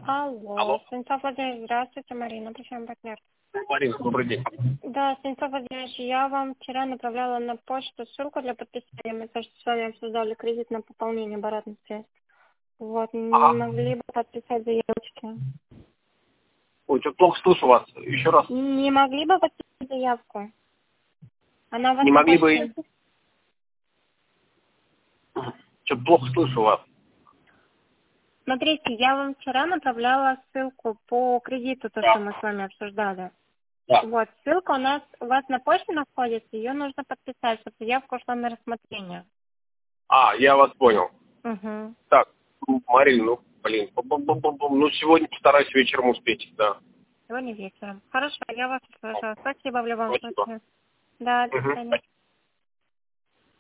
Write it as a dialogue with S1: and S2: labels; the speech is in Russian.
S1: Алло,
S2: Алло.
S1: Станислав Владимирович, здравствуйте, Марина, причем партнер.
S2: Марина, добрый день.
S1: Да, Станислав Владимирович, я вам вчера направляла на почту ссылку для подписания. Мы, кажется, с вами обсуждали кредит на пополнение оборотных средств. Вот, не
S2: Ага.
S1: могли бы подписать заявочки?
S2: Ой, что-то плохо слышу вас. Еще раз.
S1: Не могли бы подписать заявку? Она у вас
S2: Не
S1: на
S2: могли бы...
S1: почте.
S2: Что-то плохо слышу вас.
S1: Смотрите, я вам вчера направляла ссылку по кредиту, то, что мы с вами обсуждали.
S2: Да.
S1: Вот, ссылка у вас на почте находится, ее нужно подписать, чтобы заявка ушла на рассмотрение.
S2: Я вас понял.
S1: Угу.
S2: Так, Марина, пум-пум-пум-пум-пум. Ну, сегодня постараюсь вечером успеть, да.
S1: Сегодня вечером. Хорошо, я вас услышала. Спасибо в любом
S2: Спасибо.
S1: случае. Да, до
S2: Мгм.
S1: свидания.